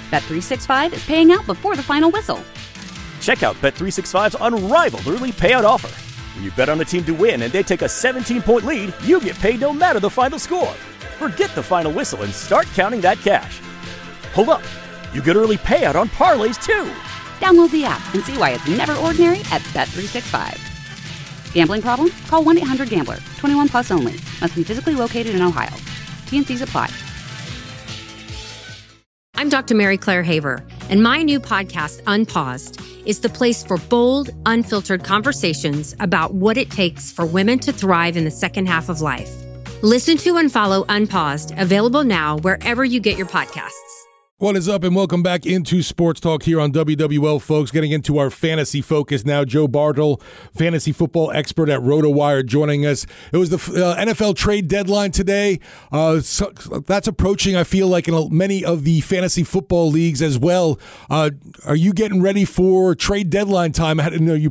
Bet365 is paying out before the final whistle. Check out Bet365's unrivaled early payout offer. When you bet on a team to win and they take a 17-point lead, you get paid no matter the final score. Forget the final whistle and start counting that cash. Hold up. You get early payout on parlays, too. Download the app and see why it's never ordinary at Bet365. Gambling problem? Call 1-800-GAMBLER. 21 plus only. Must be physically located in Ohio. T&Cs apply. I'm Dr. Mary Claire Haver, and my new podcast, Unpaused, is the place for bold, unfiltered conversations about what it takes for women to thrive in the second half of life. Listen to and follow Unpaused, available now wherever you get your podcasts. What is up, and welcome back into Sports Talk here on WWL, folks. Getting into our fantasy focus now. Joe Bartel, fantasy football expert at RotoWire, joining us. It was the NFL trade deadline today. So that's approaching, I feel like, in many of the fantasy football leagues as well. Are you getting ready for trade deadline time? Are you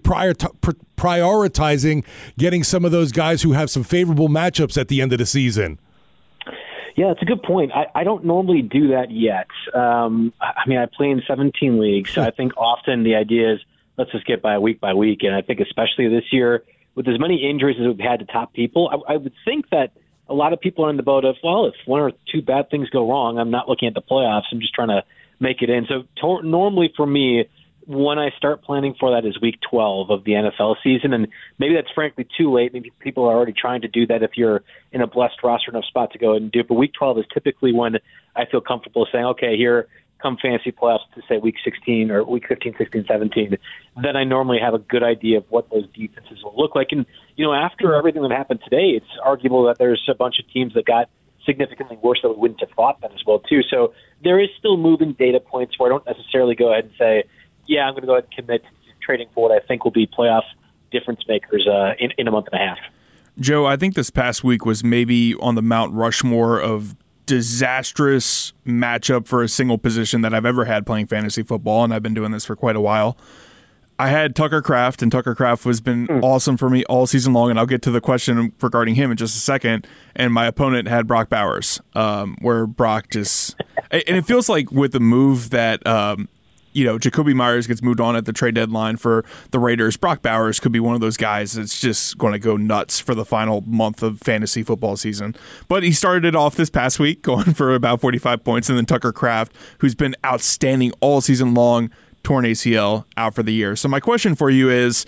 prioritizing getting some of those guys who have some favorable matchups at the end of the season? Yeah, it's a good point. I don't normally do that yet. I mean, I play in 17 leagues, so I think often the idea is let's just get by week, and I think especially this year, with as many injuries as we've had to top people, I would think that a lot of people are in the boat of, well, if one or two bad things go wrong, I'm not looking at the playoffs, I'm just trying to make it in. So normally for me, when I start planning for that is week 12 of the NFL season, and maybe that's frankly too late. Maybe people are already trying to do that if you're in a blessed roster enough spot to go ahead and do it. But week 12 is typically when I feel comfortable saying, okay, here come fantasy playoffs to say week 16 or week 15, 16, 17. Then I normally have a good idea of what those defenses will look like. And, after everything that happened today, it's arguable that there's a bunch of teams that got significantly worse than we wouldn't have thought that as well, too. So there is still moving data points where I don't necessarily go ahead and say, yeah, I'm going to go ahead and commit to trading for what I think will be playoff difference makers in a month and a half. Joe, I think this past week was maybe on the Mount Rushmore of disastrous matchup for a single position that I've ever had playing fantasy football, and I've been doing this for quite a while. I had Tucker Kraft, and Tucker Kraft has been awesome for me all season long, and I'll get to the question regarding him in just a second. And my opponent had Brock Bowers, where Brock just – and it feels like with the move that Jacoby Myers gets moved on at the trade deadline for the Raiders, Brock Bowers could be one of those guys that's just going to go nuts for the final month of fantasy football season. But he started it off this past week going for about 45 points, and then Tucker Kraft, who's been outstanding all season long, torn ACL, out for the year. So my question for you is,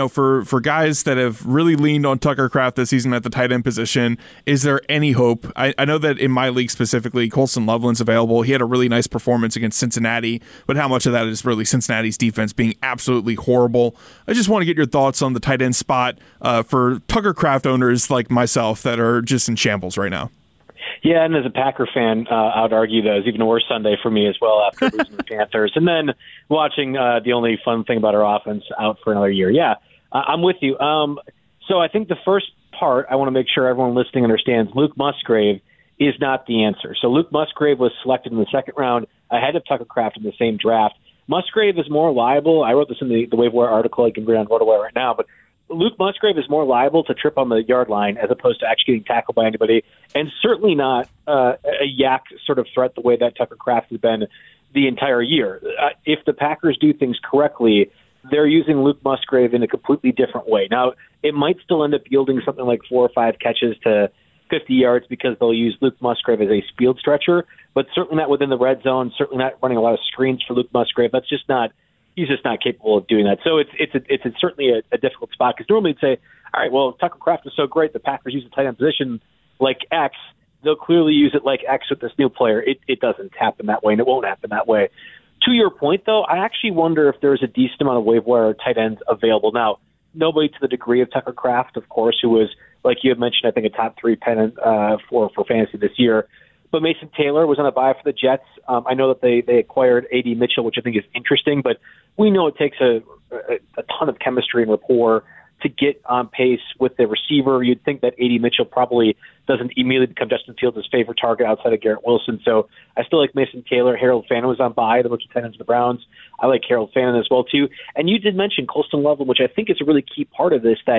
for guys that have really leaned on Tucker Kraft this season at the tight end position, is there any hope? I know that in my league specifically, Colston Loveland's available. He had a really nice performance against Cincinnati, but how much of that is really Cincinnati's defense being absolutely horrible? I just want to get your thoughts on the tight end spot for Tucker Kraft owners like myself that are just in shambles right now. Yeah, and as a Packer fan, I would argue that it was even a worse Sunday for me as well after losing the Panthers. And then watching the only fun thing about our offense out for another year. Yeah, I'm with you. So I think the first part, I want to make sure everyone listening understands, Luke Musgrave is not the answer. So Luke Musgrave was selected in the second round ahead of Tucker Kraft in the same draft. Musgrave is more liable. I wrote this in the waiver wire article. You can read on RotoWire right now, but Luke Musgrave is more liable to trip on the yard line as opposed to actually getting tackled by anybody, and certainly not a yak sort of threat the way that Tucker Kraft has been the entire year. If the Packers do things correctly, they're using Luke Musgrave in a completely different way. Now, it might still end up yielding something like 4 or 5 catches to 50 yards because they'll use Luke Musgrave as a field stretcher, but certainly not within the red zone, certainly not running a lot of screens for Luke Musgrave. That's just not – he's just not capable of doing that. So it's certainly a difficult spot because normally you'd say, all right, well, Tucker Kraft is so great, the Packers use the tight end position like X. They'll clearly use it like X with this new player. It doesn't happen that way, and it won't happen that way. To your point, though, I actually wonder if there's a decent amount of waiver wire tight ends available. Now, nobody to the degree of Tucker Kraft, of course, who was, like you had mentioned, I think a top 3 pennant for fantasy this year. But Mason Taylor was on a buy for the Jets. I know that they acquired A.D. Mitchell, which I think is interesting, but we know it takes a ton of chemistry and rapport to get on pace with the receiver. You'd think that A.D. Mitchell probably doesn't immediately become Justin Fields' favorite target outside of Garrett Wilson. So I still like Mason Taylor. Harold Fannin was on bye, the rookie tight end of the Browns. I like Harold Fannin as well, too. And you did mention Colston Loveland, which I think is a really key part of this, that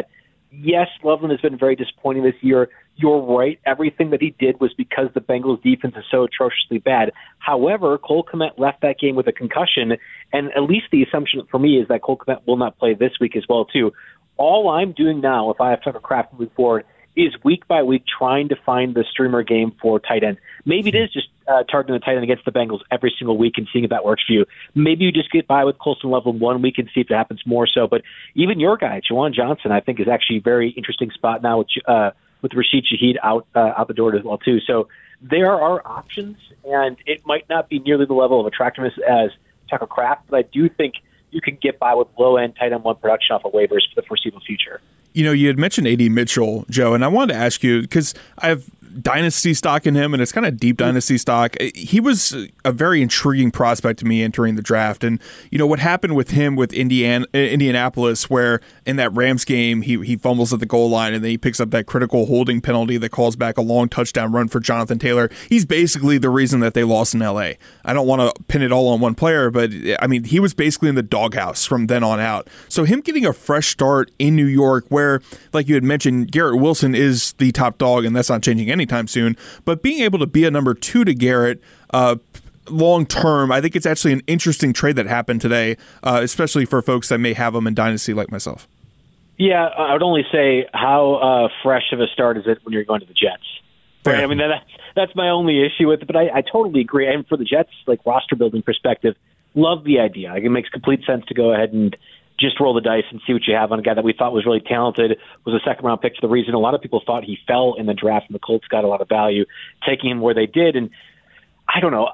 Yes, Loveland has been very disappointing this year. You're right. Everything that he did was because the Bengals' defense is so atrociously bad. However, Cole Kmet left that game with a concussion, and at least the assumption for me is that Cole Kmet will not play this week as well, too. All I'm doing now, if I have Tucker Kraft moving forward, is week by week trying to find the streamer game for tight end. Maybe it is just targeting the tight end against the Bengals every single week and seeing if that works for you. Maybe you just get by with Colston Loveland 1 week and see if it happens more so. But even your guy, Juwan Johnson, I think is actually a very interesting spot now with Rashid Shaheed out the door as well too. So there are options, and it might not be nearly the level of attractiveness as Tucker Kraft, but I do think you can get by with low-end tight end 1 production off of waivers for the foreseeable future. You know, you had mentioned A.D. Mitchell, Joe, and I wanted to ask you, because I have dynasty stock in him, and it's kind of deep dynasty stock. He was a very intriguing prospect to me entering the draft. And, you know, what happened with him with Indianapolis, where in that Rams game, he fumbles at the goal line, and then he picks up that critical holding penalty that calls back a long touchdown run for Jonathan Taylor. He's basically the reason that they lost in L.A. I don't want to pin it all on one player, but, I mean, he was basically in the doghouse from then on out. So him getting a fresh start in New York, where, like you had mentioned, Garrett Wilson is the top dog, and that's not changing anytime soon, but being able to be a number 2 to Garrett long term, I think it's actually an interesting trade that happened today, especially for folks that may have them in dynasty like myself. Yeah, I would only say how fresh of a start is it when you're going to the Jets? Right? I mean, that's my only issue with it, but I totally agree. And for the Jets, like roster building perspective, love the idea. Like, it makes complete sense to go ahead and just roll the dice and see what you have on a guy that we thought was really talented, was a second-round pick for the reason a lot of people thought he fell in the draft, and the Colts got a lot of value taking him where they did. And I don't know.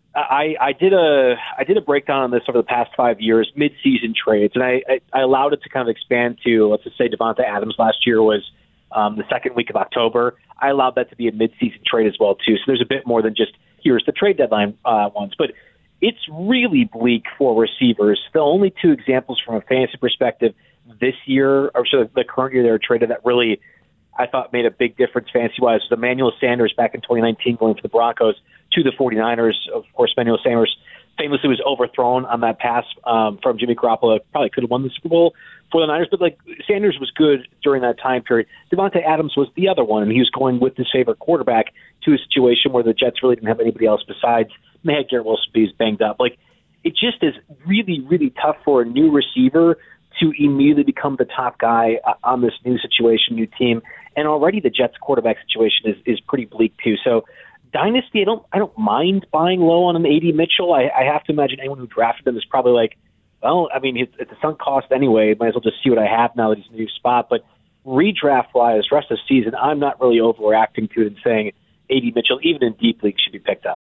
I did a breakdown on this over the past 5 years, mid-season trades, and I allowed it to kind of expand to, let's just say Devonta Adams last year was the second week of October. I allowed that to be a mid-season trade as well, too. So there's a bit more than just here's the trade deadline ones. But it's really bleak for receivers. The only 2 examples from a fantasy perspective this year, or so the current year they were traded, that really I thought made a big difference fantasy-wise was Emmanuel Sanders back in 2019 going for the Broncos to the 49ers. Of course, Emmanuel Sanders famously was overthrown on that pass from Jimmy Garoppolo. Probably could have won the Super Bowl for the Niners, but like Sanders was good during that time period. Devonta Adams was the other one, and he was going with his favorite quarterback to a situation where the Jets really didn't have anybody else besides. They had Garrett Wilson, but he's banged up. Like, it just is really, really tough for a new receiver to immediately become the top guy on this new situation, new team. And already the Jets quarterback situation is pretty bleak too. So dynasty, I don't mind buying low on an A.D. Mitchell. I have to imagine anyone who drafted him is probably like, well, I mean, it's a sunk cost anyway. Might as well just see what I have now that he's in a new spot. But redraft-wise, rest of the season, I'm not really overreacting to it and saying A.D. Mitchell, even in deep leagues, should be picked up.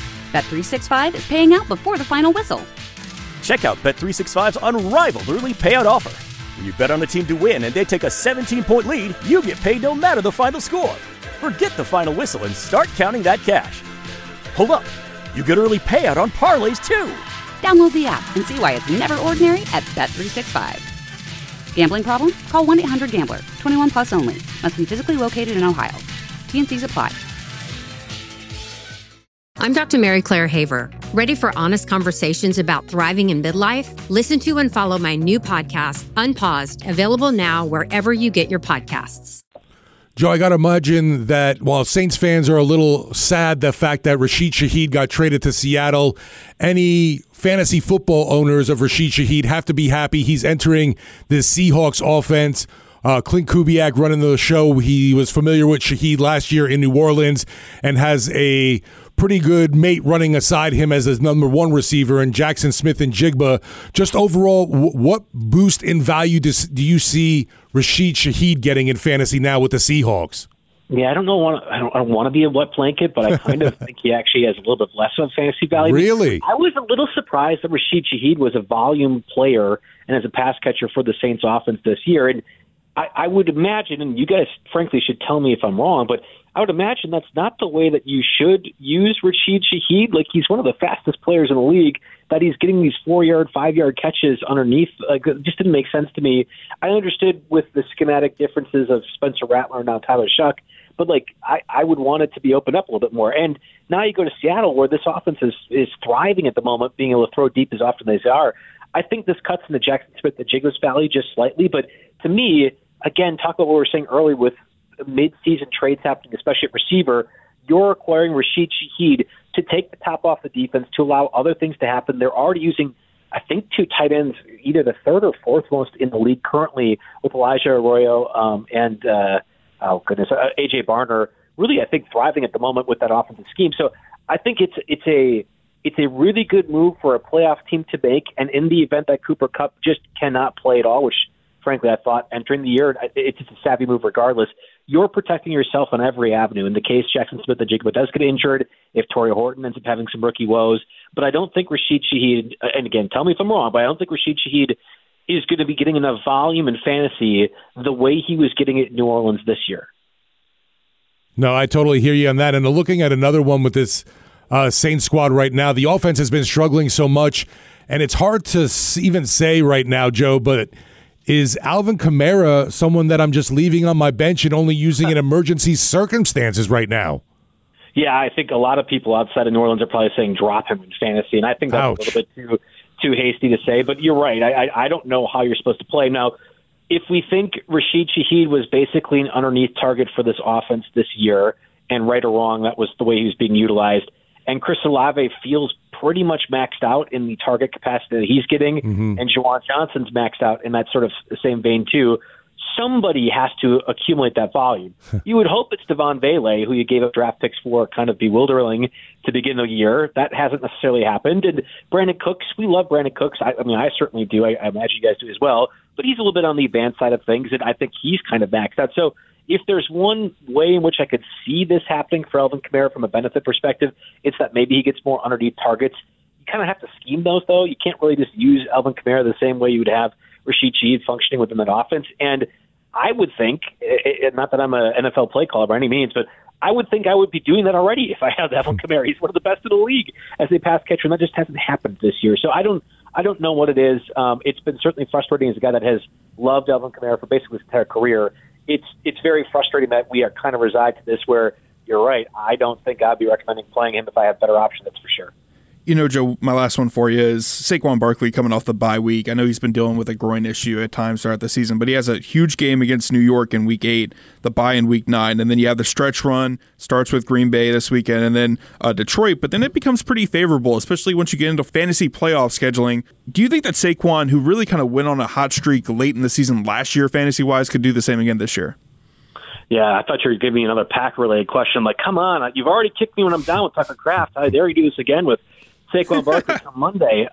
Bet365 is paying out before the final whistle. Check out Bet365's unrivaled early payout offer. When you bet on a team to win and they take a 17-point lead, you get paid no matter the final score. Forget the final whistle and start counting that cash. Hold up. You get early payout on parlays, too. Download the app and see why it's never ordinary at Bet365. Gambling problem? Call 1-800-GAMBLER. 21 plus only. Must be physically located in Ohio. T&Cs apply. I'm Dr. Mary Claire Haver. Ready for honest conversations about thriving in midlife? Listen to and follow my new podcast, Unpaused, available now wherever you get your podcasts. Joe, I got to imagine that while Saints fans are a little sad the fact that Rashid Shaheed got traded to Seattle, any fantasy football owners of Rashid Shaheed have to be happy he's entering the Seahawks offense. Clint Kubiak running the show, he was familiar with Shaheed last year in New Orleans and has a pretty good mate running aside him as his number 1 receiver, and Jackson Smith and Jigba. Just overall, what boost in value do you see Rashid Shaheed getting in fantasy now with the Seahawks? Yeah, I don't want to be a wet blanket, but I kind of think he actually has a little bit less of fantasy value. Really? I was a little surprised that Rashid Shaheed was a volume player and as a pass catcher for the Saints offense this year. And I would imagine, and you guys frankly should tell me if I'm wrong, but I would imagine that's not the way that you should use Rashid Shaheed. Like, he's one of the fastest players in the league, that he's getting these 4-yard, 5-yard catches underneath. Like, it just didn't make sense to me. I understood with the schematic differences of Spencer Rattler and now Tyler Shuck, but like, I would want it to be opened up a little bit more. And now you go to Seattle, where this offense is thriving at the moment, being able to throw deep as often as they are. I think this cuts into Jackson Smith and Jigba's value just slightly, but to me, again, talk about what we were saying earlier with mid-season trades happening, especially at receiver. You're requiring Rashid Shaheed to take the top off the defense to allow other things to happen. They're already using, I think, 2 tight ends, either the third or fourth most in the league currently, with Elijah Arroyo and AJ Barner. Really, I think thriving at the moment with that offensive scheme. So I think it's a really good move for a playoff team to make. And in the event that Cooper Kupp just cannot play at all, which frankly I thought entering the year, it's just a savvy move regardless. You're protecting yourself on every avenue. In the case Jackson Smith and Jacob does get injured, if Torrey Horton ends up having some rookie woes. But I don't think Rashid Shaheed, and again, tell me if I'm wrong, but I don't think Rashid Shaheed is going to be getting enough volume in fantasy the way he was getting it in New Orleans this year. No, I totally hear you on that. And looking at another one with this Saints squad right now, the offense has been struggling so much, and it's hard to even say right now, Joe, but is Alvin Kamara someone that I'm just leaving on my bench and only using in emergency circumstances right now? Yeah, I think a lot of people outside of New Orleans are probably saying drop him in fantasy, and I think that's a little bit too hasty to say. But you're right. I don't know how you're supposed to play. Now, if we think Rashid Shaheed was basically an underneath target for this offense this year, and right or wrong, that was the way he was being utilized, and Chris Olave feels pretty much maxed out in the target capacity that he's getting, and Juwan Johnson's maxed out in that sort of same vein too, somebody has to accumulate that volume. You would hope it's Devon Vele, who you gave up draft picks for, kind of bewildering to begin the year. That hasn't necessarily happened. And Brandon Cooks, we love Brandon Cooks. I mean, I certainly do. I imagine you guys do as well. But he's a little bit on the advanced side of things, and I think he's kind of maxed out. So if there's one way in which I could see this happening for Alvin Kamara from a benefit perspective, it's that maybe he gets more underneath targets. You kind of have to scheme those, though. You can't really just use Alvin Kamara the same way you would have Rashid Shaheed functioning within that offense. And I would think, not that I'm an NFL play caller by any means, but I would think I would be doing that already if I had Alvin Kamara. He's one of the best in the league as a pass catcher, and that just hasn't happened this year. So I don't know what it is. It's been certainly frustrating as a guy that has loved Alvin Kamara for basically his entire career. It's very frustrating that we are kind of reside to this where you're right. I don't think I'd be recommending playing him if I have better options, that's for sure. You know, Joe, my last one for you is Saquon Barkley coming off the bye week. I know he's been dealing with a groin issue at times throughout the season, but he has a huge game against New York in Week 8, the bye in Week 9, and then you have the stretch run, starts with Green Bay this weekend, and then Detroit, but then it becomes pretty favorable, especially once you get into fantasy playoff scheduling. Do you think that Saquon, who really kind of went on a hot streak late in the season last year fantasy-wise, could do the same again this year? Yeah, I thought you were giving me another Pack-related question. I'm like, come on, you've already kicked me when I'm down with Tucker Kraft. I dare you do this again with Saquon Barkley on Monday.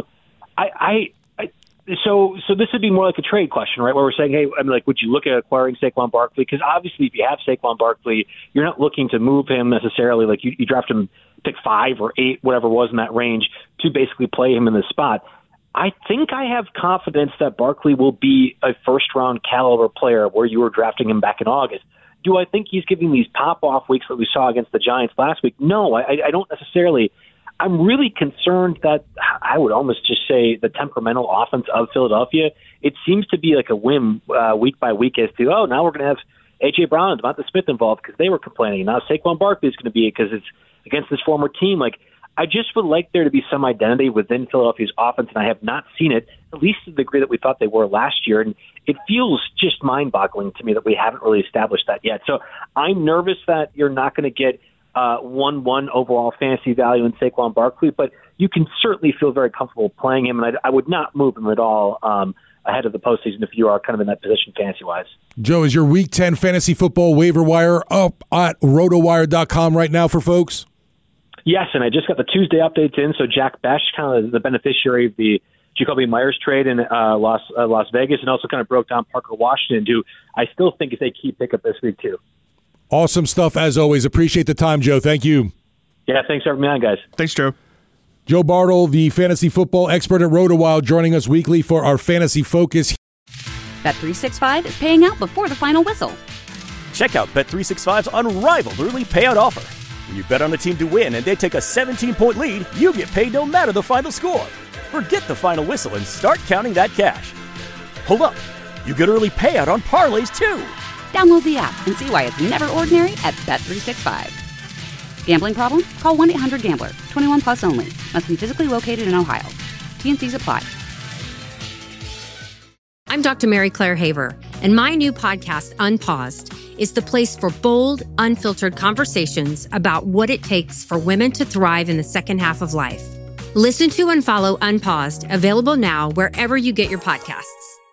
So this would be more like a trade question, right? Where we're saying, hey, I mean, like, would you look at acquiring Saquon Barkley? Because obviously, if you have Saquon Barkley, you're not looking to move him necessarily. Like you draft him, pick 5 or 8, whatever it was in that range, to basically play him in this spot. I think I have confidence that Barkley will be a first-round caliber player where you were drafting him back in August. Do I think he's giving these pop-off weeks that we saw against the Giants last week? No, I don't necessarily. I'm really concerned that I would almost just say the temperamental offense of Philadelphia, it seems to be like a whim week by week as to, now we're going to have A.J. Brown and Devonta Smith involved because they were complaining. Now Saquon Barkley is going to be because it's against this former team. Like, I just would like there to be some identity within Philadelphia's offense, and I have not seen it, at least to the degree that we thought they were last year. And it feels just mind-boggling to me that we haven't really established that yet. So I'm nervous that you're not going to get 1-1 overall fantasy value in Saquon Barkley, but you can certainly feel very comfortable playing him, and I would not move him at all ahead of the postseason if you are kind of in that position fantasy-wise. Joe, is your Week 10 fantasy football waiver wire up at rotowire.com right now for folks? Yes, and I just got the Tuesday updates in, so Jack Besh, kind of the beneficiary of the Jacoby Myers trade in Las Vegas, and also kind of broke down Parker Washington, who I still think is a key pickup this week too. Awesome stuff, as always. Appreciate the time, Joe. Thank you. Yeah, thanks for having me on, guys. Thanks, Joe. Joe Bartle, the fantasy football expert at RotoWild, joining us weekly for our Fantasy Focus. Bet365 is paying out before the final whistle. Check out Bet365's unrivaled early payout offer. When you bet on a team to win and they take a 17-point lead, you get paid no matter the final score. Forget the final whistle and start counting that cash. Hold up. You get early payout on parlays, too. Download the app and see why it's never ordinary at Bet365. Gambling problem? Call 1-800-GAMBLER. 21 plus only. Must be physically located in Ohio. T&Cs apply. I'm Dr. Mary Claire Haver, And my new podcast, Unpaused, is the place for bold, unfiltered conversations about what it takes for women to thrive in the second half of life. Listen to and follow Unpaused, available now wherever you get your podcasts.